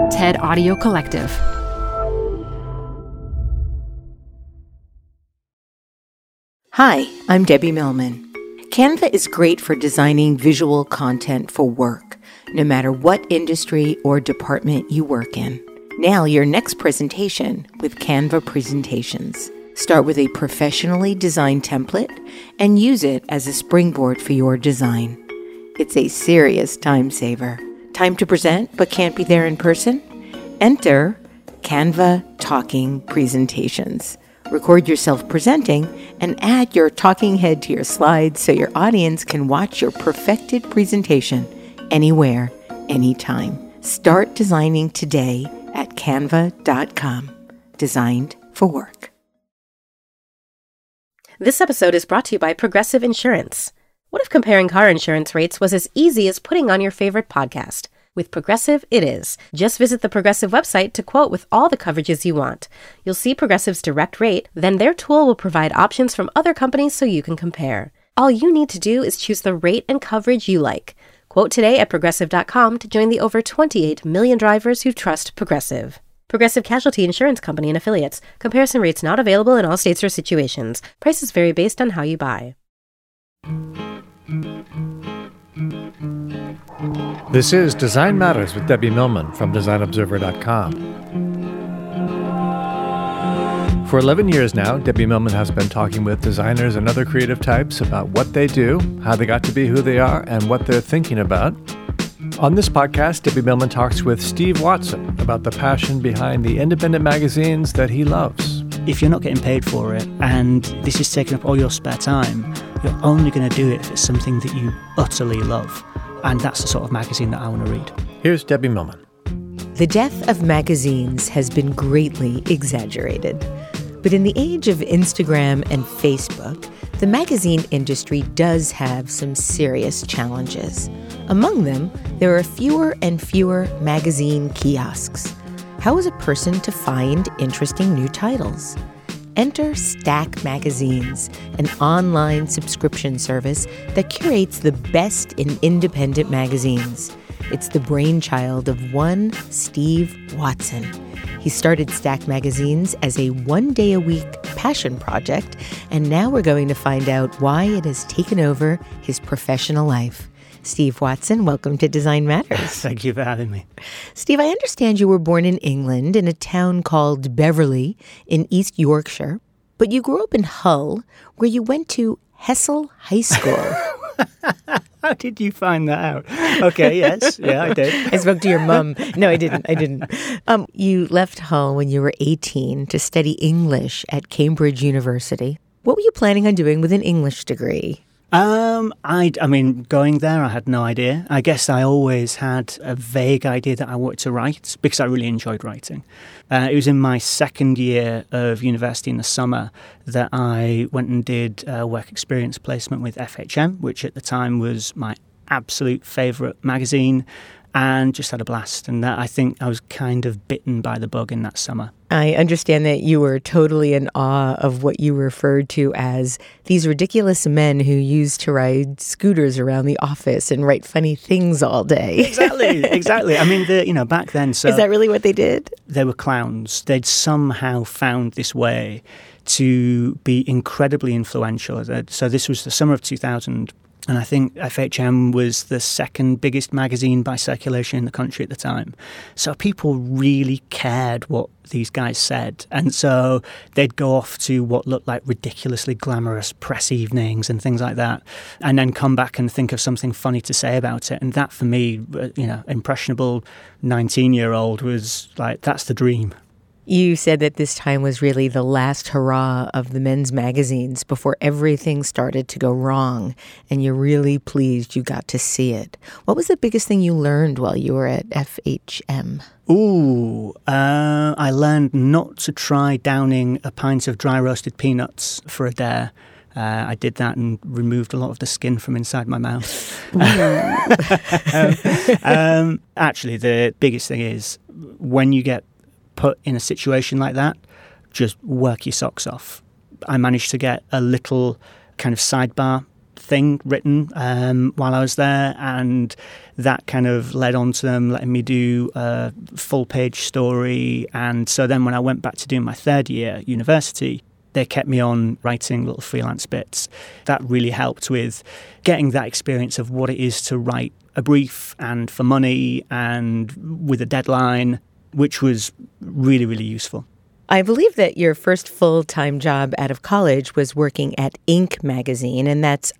TED Audio Collective. Hi, I'm Debbie Millman. Canva is great for designing visual content for work, no matter what industry or department you work in. Nail your next presentation with Canva Presentations. Start with a professionally designed template and use it as a springboard for your design. It's a serious time saver. Time to present but can't be there in person? Enter Canva Talking Presentations. Record yourself presenting and add your talking head to your slides so your audience can watch your perfected presentation anywhere, anytime. Start designing today at canva.com. Designed for work. This episode is brought to you by Progressive Insurance. What if comparing car insurance rates was as easy as putting on your favorite podcast? With Progressive, it is. Just visit the Progressive website to quote with all the coverages you want. You'll see Progressive's direct rate, then their tool will provide options from other companies so you can compare. All you need to do is choose the rate and coverage you like. Quote today at Progressive.com to join the over 28 million drivers who trust Progressive. Progressive Casualty Insurance Company and Affiliates. Comparison rates not available in all states or situations. Prices vary based on how you buy. This is Design Matters with Debbie Millman from DesignObserver.com. For 11 years now, Debbie Millman has been talking with designers and other creative types about what they do, how they got to be who they are, and what they're thinking about. On this podcast, Debbie Millman talks with Steve Watson about the passion behind the independent magazines that he loves. If you're not getting paid for it and this is taking up all your spare time, you're only going to do it if it's something that you utterly love. And that's the sort of magazine that I want to read. Here's Debbie Millman. The death of magazines has been greatly exaggerated. But in the age of Instagram and Facebook, the magazine industry does have some serious challenges. Among them, there are fewer and fewer magazine kiosks. How is a person to find interesting new titles? Enter Stack Magazines, an online subscription service that curates the best in independent magazines. It's the brainchild of one Steve Watson. He started Stack Magazines as a one-day-a-week passion project, and now we're going to find out why it has taken over his professional life. Steve Watson, welcome to Design Matters. Thank you for having me. Steve, I understand you were born in England in a town called Beverley in East Yorkshire, but you grew up in Hull, where you went to Hessel High School. How did you find that out? Okay, yes. Yeah, I did. I spoke to your mum. No, I didn't. You left Hull when you were 18 to study English at Cambridge University. What were you planning on doing with an English degree? I mean, going there, I had no idea. I guess I always had a vague idea that I wanted to write because I really enjoyed writing. It was in my second year of university in the summer that I went and did a work experience placement with FHM, which at the time was my absolute favourite magazine, and just had a blast. And I think I was kind of bitten by the bug in that summer. I understand that you were totally in awe of what you referred to as these ridiculous men who used to ride scooters around the office and write funny things all day. Exactly. I mean, back then... So is that really what they did? They were clowns. They'd somehow found this way to be incredibly influential. So this was the summer of 2000. And I think FHM was the second biggest magazine by circulation in the country at the time. So people really cared what these guys said. And so they'd go off to what looked like ridiculously glamorous press evenings and things like that, and then come back and think of something funny to say about it. And that, for me, impressionable 19-year-old was like, that's the dream. You said that this time was really the last hurrah of the men's magazines before everything started to go wrong, and you're really pleased you got to see it. What was the biggest thing you learned while you were at FHM? I learned not to try downing a pint of dry roasted peanuts for a dare. I did that and removed a lot of the skin from inside my mouth. Actually, the biggest thing is when you get put in a situation like that, just work your socks off. I managed to get a little kind of sidebar thing written while I was there, and that kind of led on to them letting me do a full-page story. And so then when I went back to do my third year university, they kept me on writing little freelance bits. That really helped with getting that experience of what it is to write a brief and for money and with a deadline, which was really, really useful. I believe that your first full-time job out of college was working at Ink magazine, and that's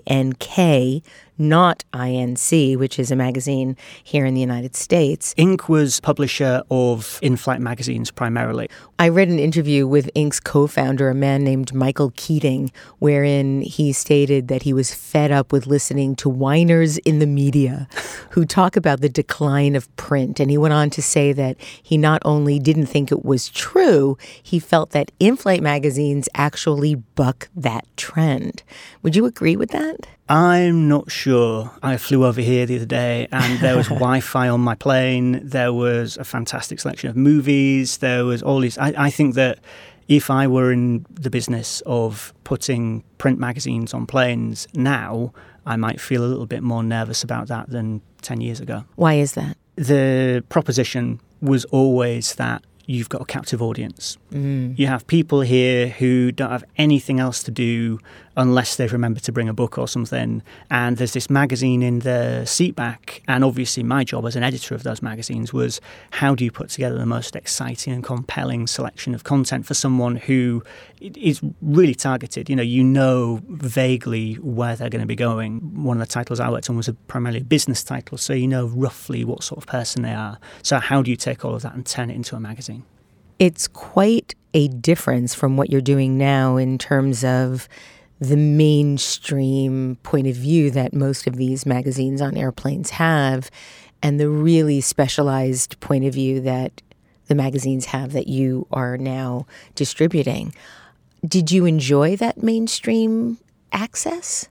INK, not INC, which is a magazine here in the United States. Ink was publisher of in-flight magazines primarily. I read an interview with Ink's co-founder, a man named Michael Keating, wherein he stated that he was fed up with listening to whiners in the media who talk about the decline of print. And he went on to say that he not only didn't think it was true, he felt that in-flight magazines actually buck that trend. Would you agree with that? I'm not sure. I flew over here the other day and there was Wi-Fi on my plane. There was a fantastic selection of movies. There was all these. I think that if I were in the business of putting print magazines on planes now, I might feel a little bit more nervous about that than 10 years ago. Why is that? The proposition was always that you've got a captive audience. You have people here who don't have anything else to do unless they remember to bring a book or something. And there's this magazine in the seatback. And obviously my job as an editor of those magazines was, how do you put together the most exciting and compelling selection of content for someone who is really targeted? You know vaguely where they're going to be going. One of the titles I worked on was primarily a business title, so you know roughly what sort of person they are. So how do you take all of that and turn it into a magazine? It's quite a difference from what you're doing now in terms of the mainstream point of view that most of these magazines on airplanes have, and the really specialized point of view that the magazines have that you are now distributing. Did you enjoy that mainstream access?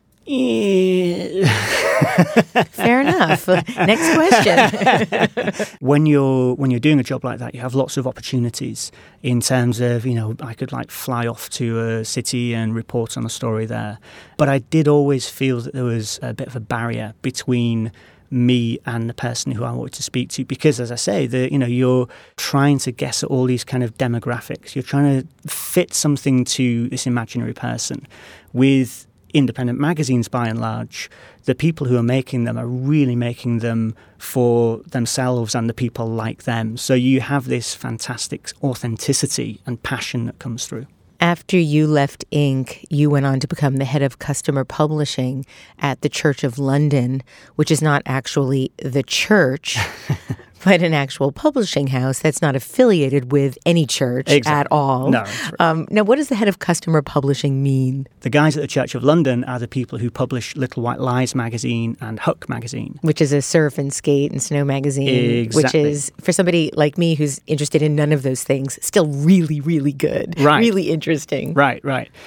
Yeah. Fair enough. Next question. When you're doing a job like that, you have lots of opportunities in terms of, I could fly off to a city and report on a story there. But I did always feel that there was a bit of a barrier between me and the person who I wanted to speak to, because, as I say, you're trying to guess at all these kind of demographics. You're trying to fit something to this imaginary person. With independent magazines, by and large, the people who are making them are really making them for themselves and the people like them. So you have this fantastic authenticity and passion that comes through. After you left Ink, you went on to become the head of customer publishing at the Church of London, which is not actually the church, but an actual publishing house that's not affiliated with any church at all. No. Right. Now, what does the head of customer publishing mean? The guys at the Church of London are the people who publish Little White Lies magazine and Huck magazine. Which is a surf and skate and snow magazine. Exactly. Which is, for somebody like me who's interested in none of those things, still really, really good. Right. Really interesting. Right.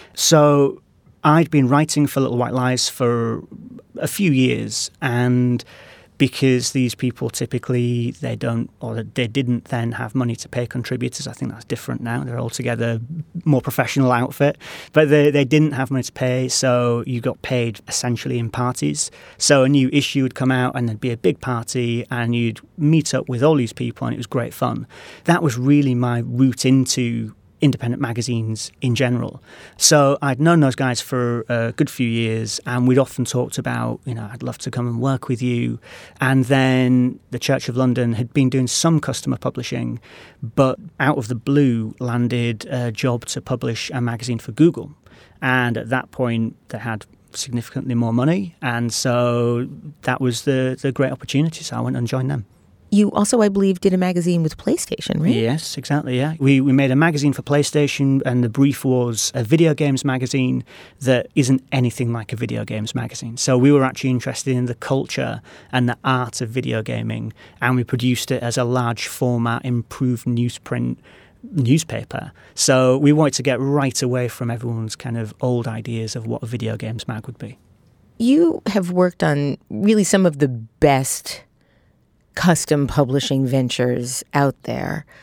So I'd been writing for Little White Lies for a few years, and because these people typically, they didn't then have money to pay contributors. I think that's different now. They're altogether more professional outfit. But they didn't have money to pay, so you got paid essentially in parties. So a new issue would come out and there'd be a big party and you'd meet up with all these people and it was great fun. That was really my route into independent magazines in general. So I'd known those guys for a good few years, and we'd often talked about, I'd love to come and work with you. And then the Church of London had been doing some customer publishing, but out of the blue landed a job to publish a magazine for Google. And at that point, they had significantly more money. And so that was the great opportunity. So I went and joined them. You also, I believe, did a magazine with PlayStation, right? Yes, exactly, yeah. We made a magazine for PlayStation, and the brief was a video games magazine that isn't anything like a video games magazine. So we were actually interested in the culture and the art of video gaming, and we produced it as a large format, improved newsprint newspaper. So we wanted to get right away from everyone's kind of old ideas of what a video games mag would be. You have worked on really some of the best custom publishing ventures out there.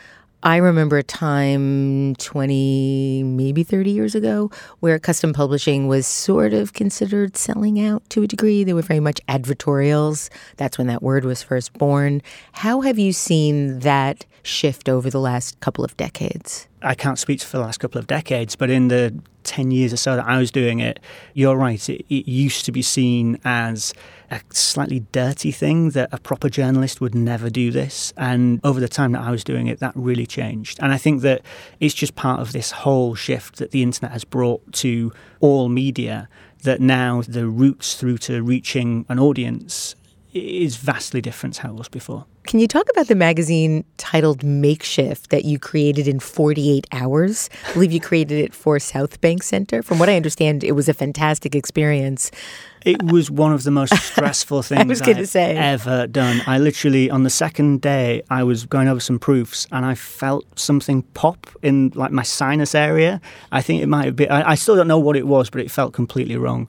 I remember a time 20, maybe 30 years ago where custom publishing was sort of considered selling out to a degree. They were very much advertorials. That's when that word was first born. How have you seen that shift over the last couple of decades? I can't speak for the last couple of decades, but in the 10 years or so that I was doing it, you're right, it used to be seen as a slightly dirty thing, that a proper journalist would never do this. And over the time that I was doing it, that really changed. And I think that it's just part of this whole shift that the internet has brought to all media, that now the routes through to reaching an audience is vastly different to how it was before. Can you talk about the magazine titled Makeshift that you created in 48 hours? I believe you created it for South Bank Center. From what I understand, it was a fantastic experience. It was one of the most stressful things I've ever done. I literally, on the second day, I was going over some proofs and I felt something pop in like my sinus area. I think it might have been, I still don't know what it was, but it felt completely wrong.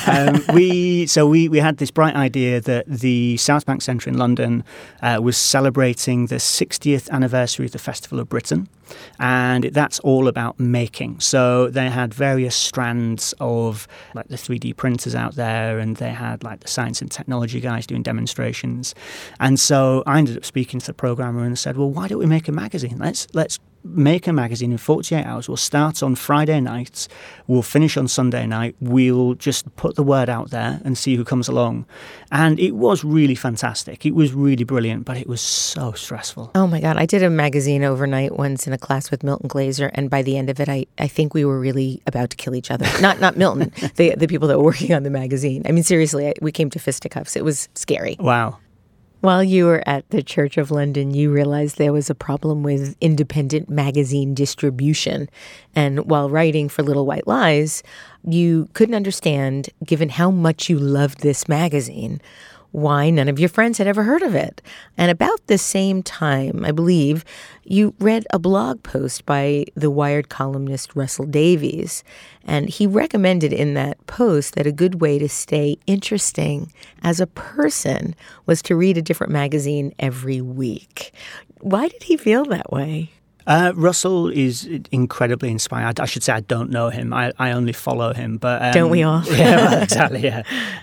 We had this bright idea that the South Bank Centre in London was celebrating the 60th anniversary of the Festival of Britain. And that's all about making. So they had various strands of like the 3D printers out there, and they had like the science and technology guys doing demonstrations. And so I ended up speaking to the programmer and said, well, why don't we make a magazine? Let's make a magazine in 48 hours. We'll start on Friday night. We'll finish on Sunday night. We'll just put the word out there and see who comes along. And it was really fantastic. It was really brilliant, but it was so stressful. Oh my God. I did a magazine overnight once in a class with Milton Glaser. And by the end of it, I think we were really about to kill each other. Not Milton, the people that were working on the magazine. I mean, seriously, we came to fisticuffs. It was scary. Wow. While you were at the Church of London, you realized there was a problem with independent magazine distribution. And while writing for Little White Lies, you couldn't understand, given how much you loved this magazine, why none of your friends had ever heard of it. And about the same time, I believe, you read a blog post by the Wired columnist Russell Davies. And he recommended in that post that a good way to stay interesting as a person was to read a different magazine every week. Why did he feel that way? Russell is incredibly inspired. I should say I don't know him. I only follow him. But don't we all? Yeah, well, exactly, yeah.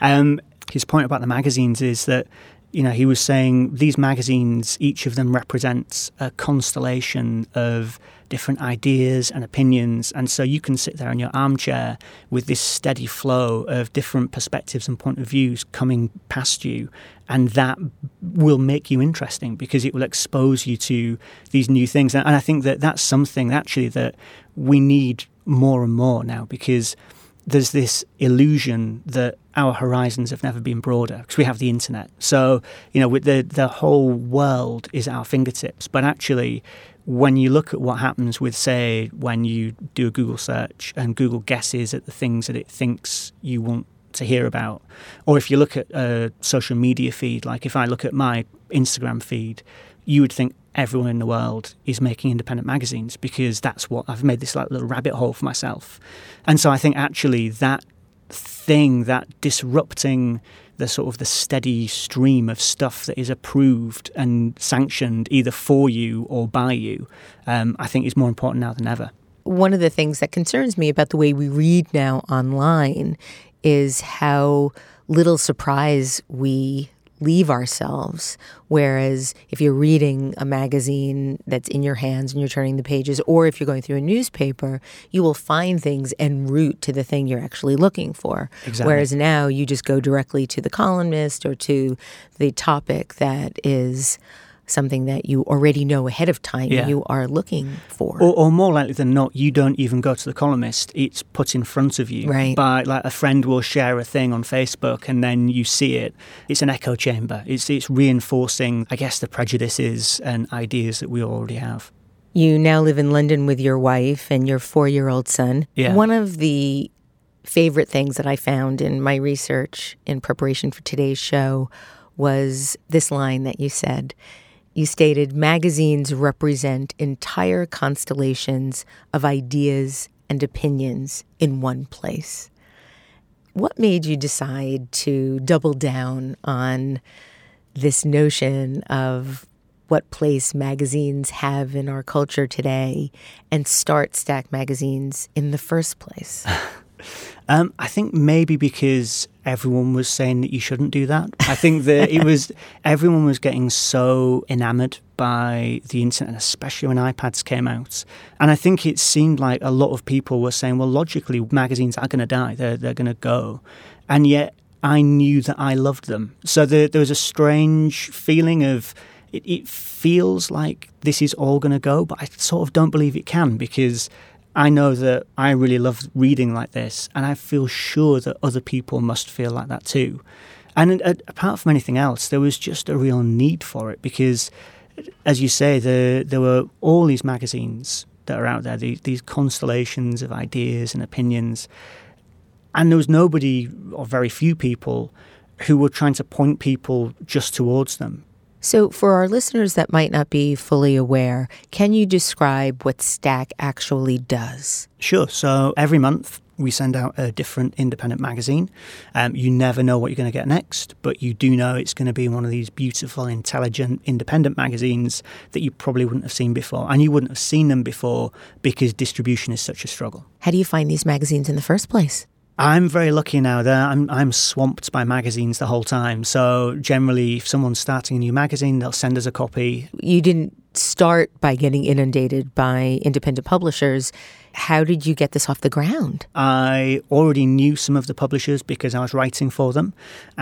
His point about the magazines is that, you know, he was saying these magazines, each of them represents a constellation of different ideas and opinions. And so you can sit there in your armchair with this steady flow of different perspectives and point of views coming past you. And that will make you interesting because it will expose you to these new things. And I think that that's something actually that we need more and more now, because there's this illusion that our horizons have never been broader because we have the internet. So, you know, with the whole world is at our fingertips. But actually, when you look at what happens with, say, when you do a Google search and Google guesses at the things that it thinks you want to hear about, or if you look at a social media feed, like if I look at my Instagram feed, you would think everyone in the world is making independent magazines because that's what I've made this like little rabbit hole for myself. And so I think actually that thing, that disrupting the sort of the steady stream of stuff that is approved and sanctioned either for you or by you, I think is more important now than ever. One of the things that concerns me about the way we read now online is how little surprise we leave ourselves. Whereas if you're reading a magazine that's in your hands and you're turning the pages, or if you're going through a newspaper, you will find things en route to the thing you're actually looking for. Exactly. Whereas now you just go directly to the columnist or to the topic that is something that you already know ahead of time you are looking for. Or more likely than not, you don't even go to the columnist. It's put in front of you. Right. By, like, a friend will share a thing on Facebook and then you see it. It's an echo chamber. It's reinforcing, I guess, the prejudices and ideas that we already have. You now live in London with your wife and your 4-year-old son. Yeah. One of the favorite things that I found in my research in preparation for today's show was this line that you said. You stated, magazines represent entire constellations of ideas and opinions in one place. What made you decide to double down on this notion of what place magazines have in our culture today and start Stack magazines in the first place? I think maybe because everyone was saying that you shouldn't do that. I think that everyone was getting so enamored by the internet, especially when iPads came out. And I think it seemed like a lot of people were saying, well, logically, magazines are going to die. They're going to go. And yet I knew that I loved them. So there was a strange feeling of it feels like this is all going to go, but I sort of don't believe it can, because I know that I really love reading like this, and I feel sure that other people must feel like that too. And apart from anything else, there was just a real need for it because, as you say, there were all these magazines that are out there, these constellations of ideas and opinions, and there was nobody, or very few people, who were trying to point people just towards them. So for our listeners that might not be fully aware, can you describe what Stack actually does? Sure. So every month we send out a different independent magazine. You never know what you're going to get next, but you do know it's going to be one of these beautiful, intelligent, independent magazines that you probably wouldn't have seen before. And you wouldn't have seen them before because distribution is such a struggle. How do you find these magazines in the first place? I'm very lucky now that I'm swamped by magazines the whole time. So generally, if someone's starting a new magazine, they'll send us a copy. You didn't start by getting inundated by independent publishers. How did you get this off the ground? I already knew some of the publishers because I was writing for them.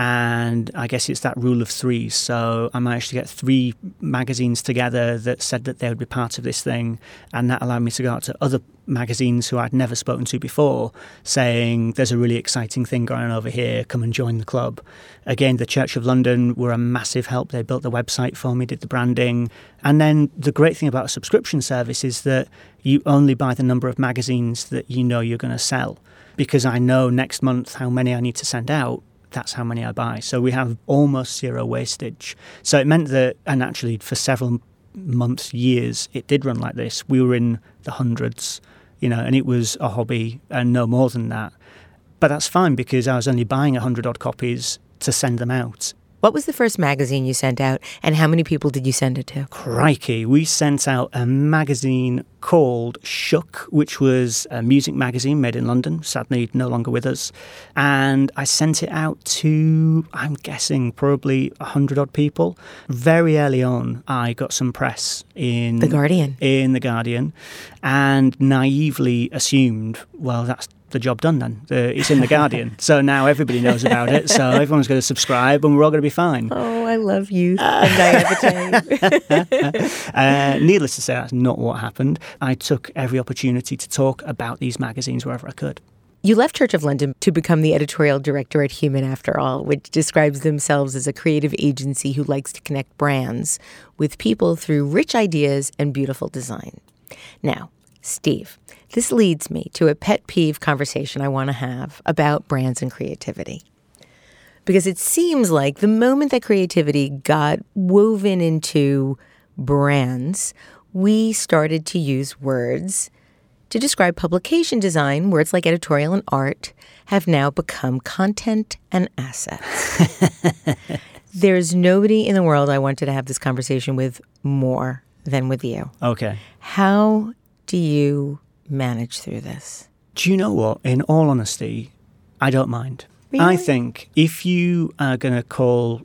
And I guess it's that rule of three. So I managed to get 3 magazines together that said that they would be part of this thing. And that allowed me to go out to other magazines who I'd never spoken to before, saying, there's a really exciting thing going on over here, come and join the club. Again, the Church of London were a massive help. They built the website for me, did the branding. And then the great thing about a subscription service is that you only buy the number of magazines that you know you're going to sell. Because I know next month how many I need to send out, that's how many I buy. So we have almost zero wastage. So it meant that, and actually for several months, years, it did run like this. We were in the hundreds, and it was a hobby and no more than that. But that's fine because I was only buying 100 odd copies to send them out. What was the first magazine you sent out, and how many people did you send it to? Crikey, we sent out a magazine called Shook, which was a music magazine made in London, sadly no longer with us. And I sent it out to, I'm guessing, probably 100 odd people. Very early on, I got some press in The Guardian. In The Guardian, and naively assumed, well, that's the job done then. It's in The Guardian. So now everybody knows about it. So everyone's going to subscribe and we're all going to be fine. Oh, I love youth and naivete. Needless to say, that's not what happened. I took every opportunity to talk about these magazines wherever I could. You left Church of London to become the editorial director at Human After All, which describes themselves as a creative agency who likes to connect brands with people through rich ideas and beautiful design. Now, Steve, this leads me to a pet peeve conversation I want to have about brands and creativity. Because it seems like the moment that creativity got woven into brands, we started to use words to describe publication design. Words like editorial and art have now become content and assets. There's nobody in the world I wanted to have this conversation with more than with you. Okay. How do you manage through this? Do you know what? In all honesty, I don't mind. Really? I think if you are going to call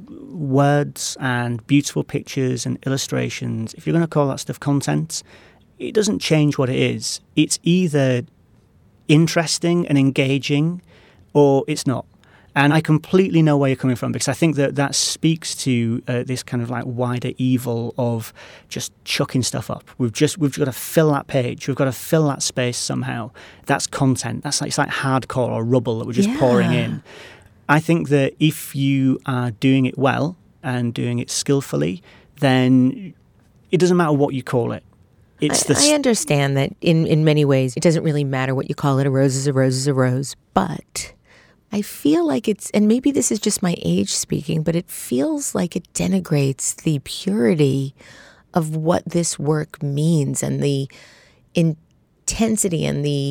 words and beautiful pictures and illustrations, if you're going to call that stuff content, it doesn't change what it is. It's either interesting and engaging or it's not. And I completely know where you're coming from because I think that speaks to this kind of like wider evil of just chucking stuff up. We've got to fill that page. We've got to fill that space somehow. That's content. It's like hardcore or rubble that we're just pouring in. I think that if you are doing it well and doing it skillfully, then it doesn't matter what you call it. I understand that in many ways it doesn't really matter what you call it. A rose is a rose is a rose. But I feel like and maybe this is just my age speaking, but it feels like it denigrates the purity of what this work means and the intensity and the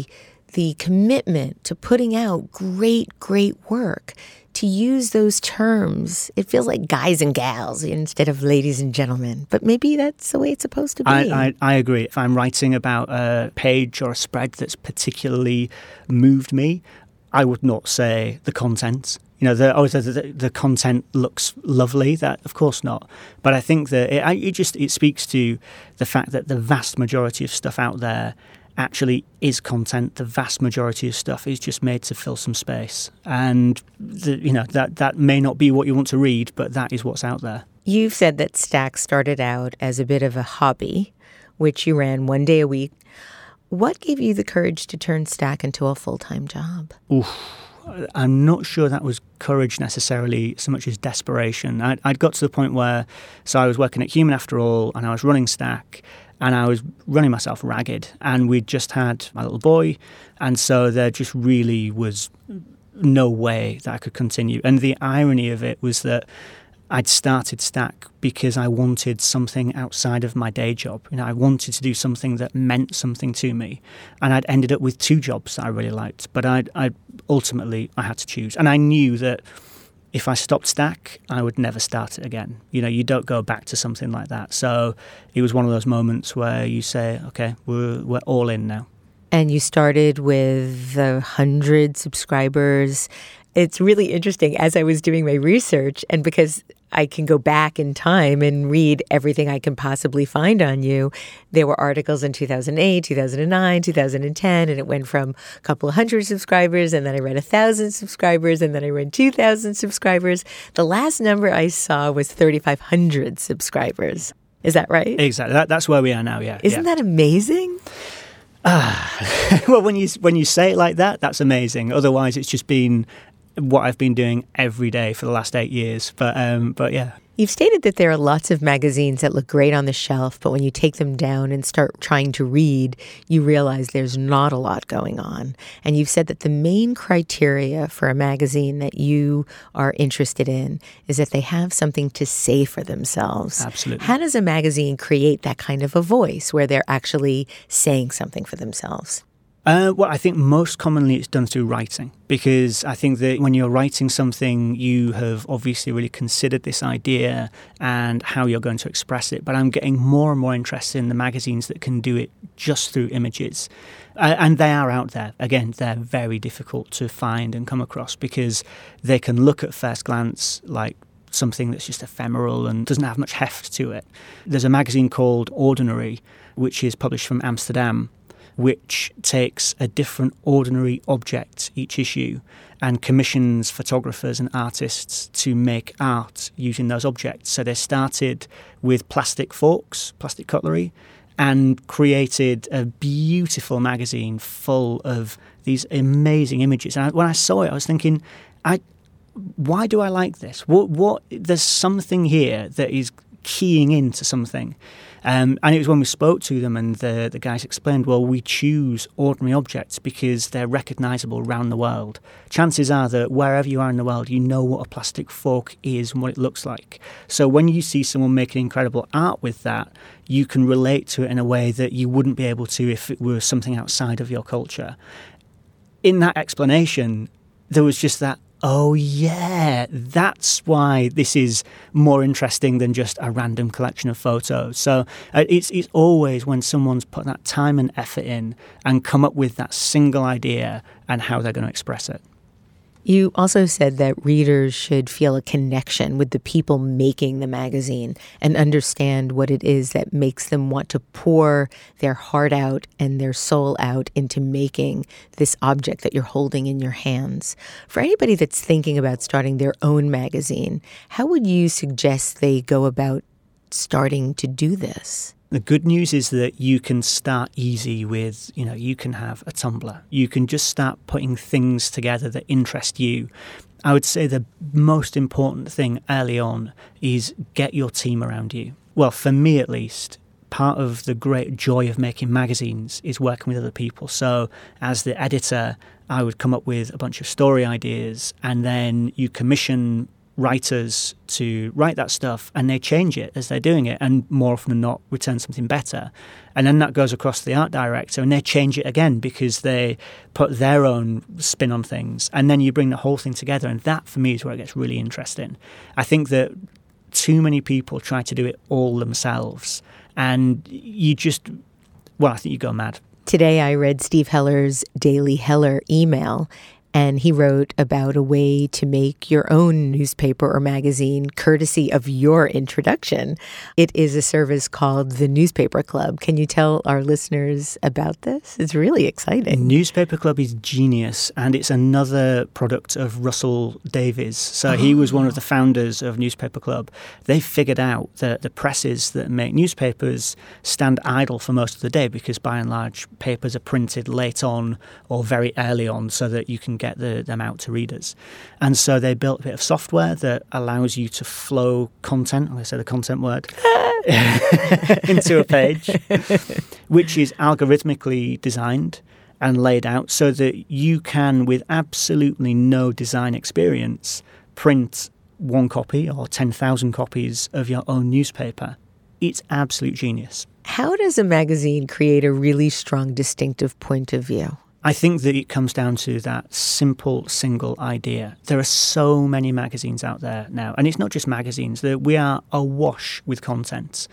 the commitment to putting out great work, to use those terms. It feels like guys and gals instead of ladies and gentlemen. But maybe that's the way it's supposed to be. I agree. If I'm writing about a page or a spread that's particularly moved me, I would not say the content. The content looks lovely. That, of course not. But I think that it speaks to the fact that the vast majority of stuff out there actually is content. The vast majority of stuff is just made to fill some space. And that may not be what you want to read, but that is what's out there. You've said that Stack started out as a bit of a hobby, which you ran one day a week. What gave you the courage to turn Stack into a full-time job? I'm not sure that was courage necessarily so much as desperation. I'd got to the point where, so I was working at Human After All and I was running Stack and I was running myself ragged, and we'd just had my little boy, and so there just really was no way that I could continue. And the irony of it was that I'd started Stack because I wanted something outside of my day job. I wanted to do something that meant something to me. And I'd ended up with 2 jobs that I really liked. But I ultimately had to choose. And I knew that if I stopped Stack, I would never start it again. You don't go back to something like that. So it was one of those moments where you say, okay, we're all in now. And you started with 100 subscribers. It's really interesting as I was doing my research, and because I can go back in time and read everything I can possibly find on you, there were articles in 2008, 2009, 2010, and it went from a couple of hundred subscribers, and then I read 1,000 subscribers, and then I read 2,000 subscribers. The last number I saw was 3,500 subscribers. Is that right? Exactly. That's where we are now, yeah. Isn't that amazing? Well, when you say it like that, that's amazing. Otherwise, it's just been what I've been doing every day for the last 8 years. But yeah. You've stated that there are lots of magazines that look great on the shelf, but when you take them down and start trying to read, you realize there's not a lot going on. And you've said that the main criteria for a magazine that you are interested in is that they have something to say for themselves. Absolutely. How does a magazine create that kind of a voice where they're actually saying something for themselves? Well, I think most commonly it's done through writing, because I think that when you're writing something, you have obviously really considered this idea and how you're going to express it. But I'm getting more and more interested in the magazines that can do it just through images. And they are out there. Again, they're very difficult to find and come across because they can look at first glance like something that's just ephemeral and doesn't have much heft to it. There's a magazine called Ordinary, which is published from Amsterdam, which takes a different ordinary object each issue and commissions photographers and artists to make art using those objects. So they started with plastic forks, plastic cutlery, and created a beautiful magazine full of these amazing images. And when I saw it, I was thinking, why do I like this? What? There's something here that is keying into something. And it was when we spoke to them and the guys explained, well, we choose ordinary objects because they're recognisable around the world. Chances are that wherever you are in the world, you know what a plastic fork is and what it looks like. So when you see someone making incredible art with that, you can relate to it in a way that you wouldn't be able to if it were something outside of your culture. In that explanation, there was just that, oh yeah, that's why this is more interesting than just a random collection of photos. So it's always when someone's put that time and effort in and come up with that single idea and how they're going to express it. You also said that readers should feel a connection with the people making the magazine and understand what it is that makes them want to pour their heart out and their soul out into making this object that you're holding in your hands. For anybody that's thinking about starting their own magazine, how would you suggest they go about starting to do this? The good news is that you can start easy with, you can have a Tumblr. You can just start putting things together that interest you. I would say the most important thing early on is get your team around you. Well, for me at least, part of the great joy of making magazines is working with other people. So as the editor, I would come up with a bunch of story ideas, and then you commission writers to write that stuff, and they change it as they're doing it, and more often than not return something better. And then that goes across to the art director, and they change it again because they put their own spin on things. And then you bring the whole thing together, and that, for me, is where it gets really interesting. I think that too many people try to do it all themselves, and I think you go mad. Today I read Steve Heller's Daily Heller email, and he wrote about a way to make your own newspaper or magazine courtesy of your introduction. It is a service called the Newspaper Club. Can you tell our listeners about this? It's really exciting. Newspaper Club is genius, and it's another product of Russell Davies. So he was one of the founders of Newspaper Club. They figured out that the presses that make newspapers stand idle for most of the day because, by and large, papers are printed late on or very early on so that you can get them out to readers. And so they built a bit of software that allows you to flow content, I say the content word, into a page, which is algorithmically designed and laid out so that you can, with absolutely no design experience, print 1 copy or 10,000 copies of your own newspaper. It's absolute genius. How does a magazine create a really strong, distinctive point of view? I think that it comes down to that simple, single idea. There are so many magazines out there now, and it's not just magazines. We are awash with content.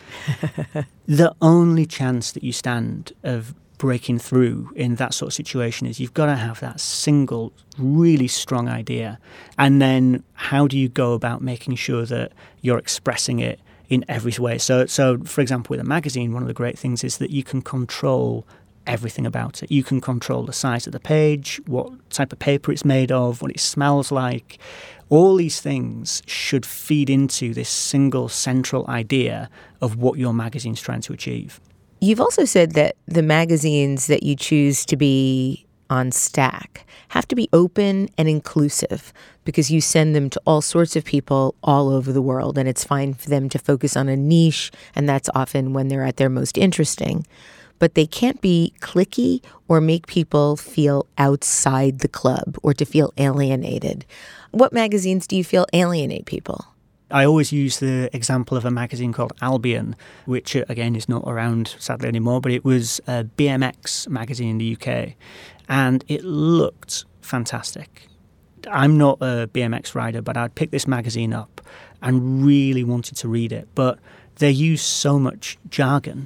The only chance that you stand of breaking through in that sort of situation is you've got to have that single, really strong idea. And then how do you go about making sure that you're expressing it in every way? So for example, with a magazine, one of the great things is that you can control everything about it. You can control the size of the page, what type of paper it's made of, what it smells like. All these things should feed into this single central idea of what your magazine's trying to achieve. You've also said that the magazines that you choose to be on stack have to be open and inclusive because you send them to all sorts of people all over the world, and it's fine for them to focus on a niche, and that's often when they're at their most interesting. But they can't be cliquey or make people feel outside the club or to feel alienated. What magazines do you feel alienate people? I always use the example of a magazine called Albion, which, again, is not around, sadly, anymore, but it was a BMX magazine in the UK, and it looked fantastic. I'm not a BMX rider, but I'd picked this magazine up and really wanted to read it. But they use so much jargon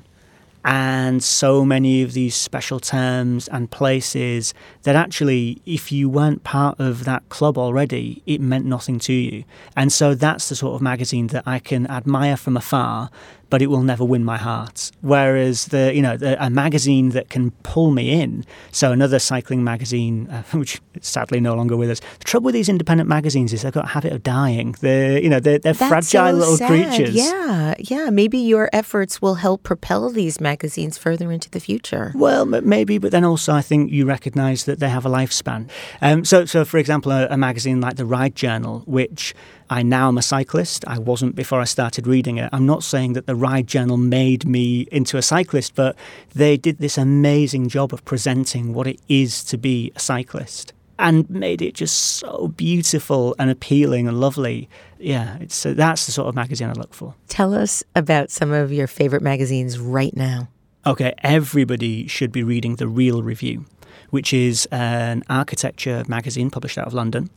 and so many of these special terms and places that actually, if you weren't part of that club already, it meant nothing to you. And so that's the sort of magazine that I can admire from afar, but it will never win my heart. Whereas a magazine that can pull me in, so another cycling magazine, which is sadly no longer with us. The trouble with these independent magazines is they've got a habit of dying. They're fragile so little sad. creatures. Yeah. Maybe your efforts will help propel these magazines further into the future. Well, maybe, but then also I think you recognise that they have a lifespan. So for example, a magazine like the Ride Journal, which I now am a cyclist. I wasn't before I started reading it. I'm not saying that the Ride Journal made me into a cyclist, but they did this amazing job of presenting what it is to be a cyclist and made it just so beautiful and appealing and lovely. Yeah, that's the sort of magazine I look for. Tell us about some of your favorite magazines right now. Okay, everybody should be reading The Real Review, which is an architecture magazine published out of London.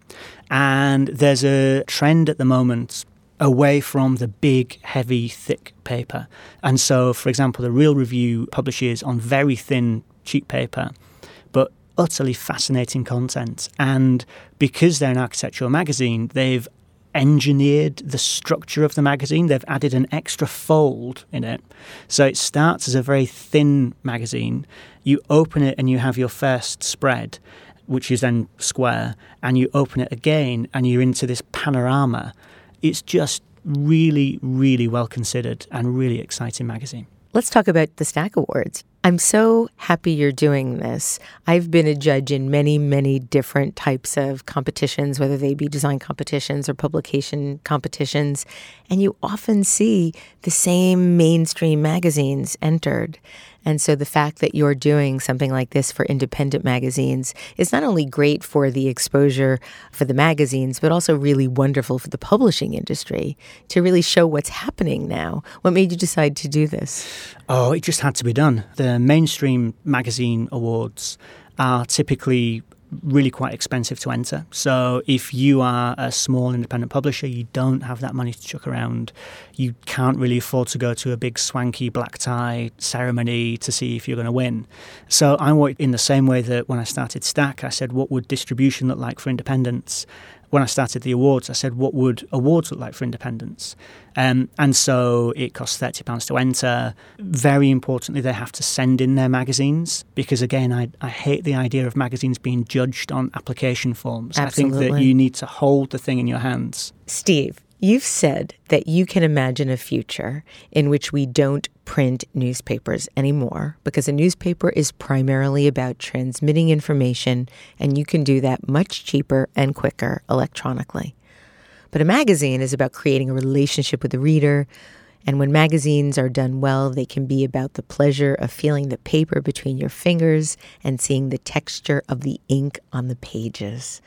And there's a trend at the moment away from the big, heavy, thick paper. And so, for example, The Real Review publishes on very thin, cheap paper, but utterly fascinating content. And because they're an architectural magazine, they've engineered the structure of the magazine. They've added an extra fold in it. So it starts as a very thin magazine. You open it and you have your first spread, which is then square, and you open it again and you're into this panorama. It's just really, really well considered and really exciting magazine. Let's talk about the Stack Awards. I'm so happy you're doing this. I've been a judge in many, many different types of competitions, whether they be design competitions or publication competitions, and you often see the same mainstream magazines entered. And so the fact that you're doing something like this for independent magazines is not only great for the exposure for the magazines, but also really wonderful for the publishing industry to really show what's happening now. What made you decide to do this? Oh, it just had to be done. The mainstream magazine awards are typically really quite expensive to enter. So if you are a small independent publisher, you don't have that money to chuck around. You can't really afford to go to a big swanky black tie ceremony to see if you're going to win. So I worked in the same way that when I started Stack, I said, what would distribution look like for independents? When I started the awards, I said, what would awards look like for independents? And so it costs £30 to enter. Very importantly, they have to send in their magazines because, again, I hate the idea of magazines being judged on application forms. Absolutely. I think that you need to hold the thing in your hands. Steve, you've said that you can imagine a future in which we don't print newspapers anymore because a newspaper is primarily about transmitting information, and you can do that much cheaper and quicker electronically. But a magazine is about creating a relationship with the reader, and when magazines are done well, they can be about the pleasure of feeling the paper between your fingers and seeing the texture of the ink on the pages.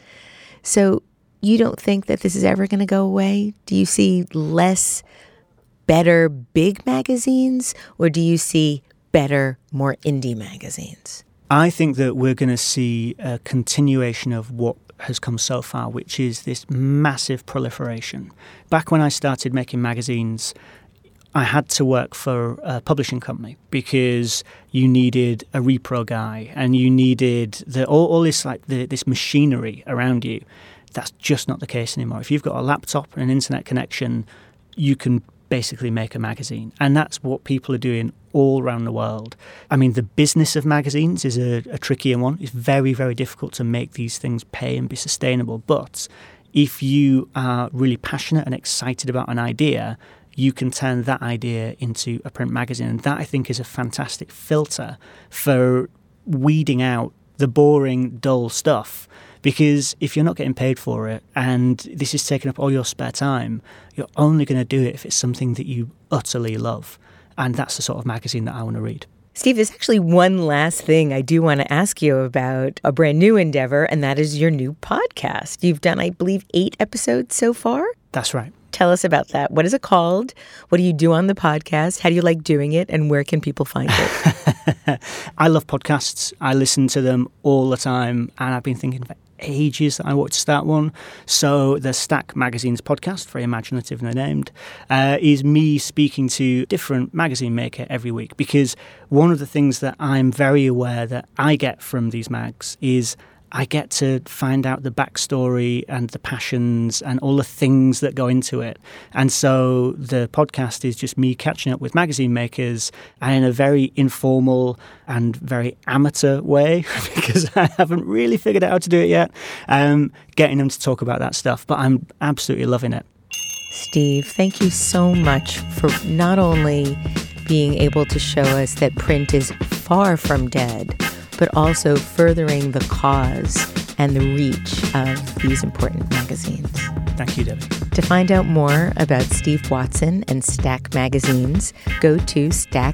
So you don't think that this is ever going to go away? Do you see less, better, big magazines, or do you see better, more indie magazines? I think that we're going to see a continuation of what has come so far, which is this massive proliferation. Back when I started making magazines, I had to work for a publishing company because you needed a repro guy and you needed all this this machinery around you. That's just not the case anymore. If you've got a laptop and an internet connection, you can basically make a magazine. And that's what people are doing all around the world. I mean, the business of magazines is a trickier one. It's very, very difficult to make these things pay and be sustainable. But if you are really passionate and excited about an idea, you can turn that idea into a print magazine. And that, I think, is a fantastic filter for weeding out the boring, dull stuff. Because if you're not getting paid for it and this is taking up all your spare time, you're only going to do it if it's something that you utterly love. And that's the sort of magazine that I want to read. Steve, there's actually one last thing I do want to ask you about a brand new endeavor, and that is your new podcast. You've done, I believe, 8 episodes so far? That's right. Tell us about that. What is it called? What do you do on the podcast? How do you like doing it? And where can people find it? I love podcasts. I listen to them all the time. And I've been thinking for ages that I want to start one. So the Stack Magazine's podcast, very imaginatively named, is me speaking to different magazine maker every week. Because one of the things that I'm very aware that I get from these mags is I get to find out the backstory and the passions and all the things that go into it. And so the podcast is just me catching up with magazine makers and in a very informal and very amateur way, because I haven't really figured out how to do it yet, getting them to talk about that stuff. But I'm absolutely loving it. Steve, thank you so much for not only being able to show us that print is far from dead, but also furthering the cause and the reach of these important magazines. Thank you, Debbie. To find out more about Steve Watson and Stack Magazines, go to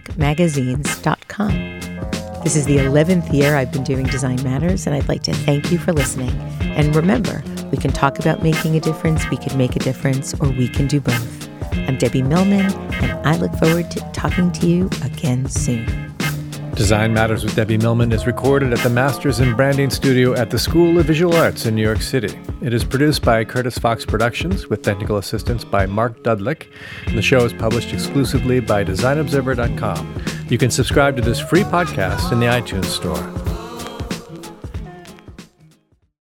stackmagazines.com. This is the 11th year I've been doing Design Matters, and I'd like to thank you for listening. And remember, we can talk about making a difference, we can make a difference, or we can do both. I'm Debbie Millman, and I look forward to talking to you again soon. Design Matters with Debbie Millman is recorded at the Masters in Branding Studio at the School of Visual Arts in New York City. It is produced by Curtis Fox Productions with technical assistance by Mark Dudlick, and the show is published exclusively by DesignObserver.com. You can subscribe to this free podcast in the iTunes Store.